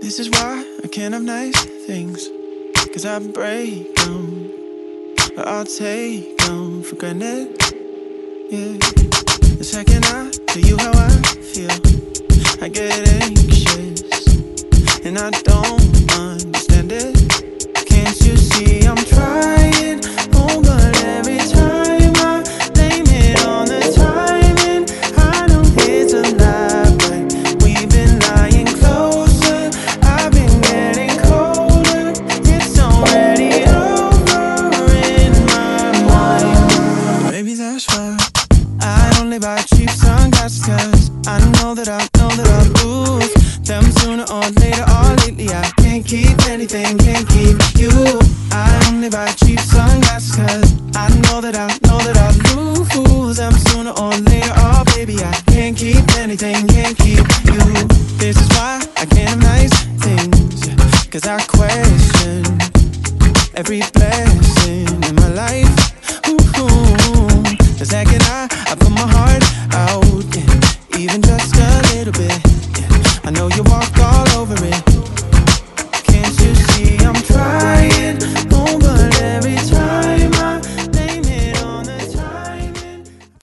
This is why I can't have nice things, 'cause I break them, or I'll take them for granted. Yeah. The second I tell you how I feel, I get anxious, and I don't understand it. Can't you see I'm trying? Oh, but every time I blame it on the timing, I know it's a lie, but we've been lying closer. I've been getting colder. It's already over in my mind. Maybe that's why I only buy cheap sunglasses, 'cause I know that I'll lose them sooner or later. Or lately I can't keep anything, can't keep you. I only buy cheap sunglasses, 'cause I know that I'll lose them sooner or later. Oh baby, I can't keep anything, can't keep you. This is why I can't have nice things, 'cause I question every blessing in my life. Ooh, the second I put my heart out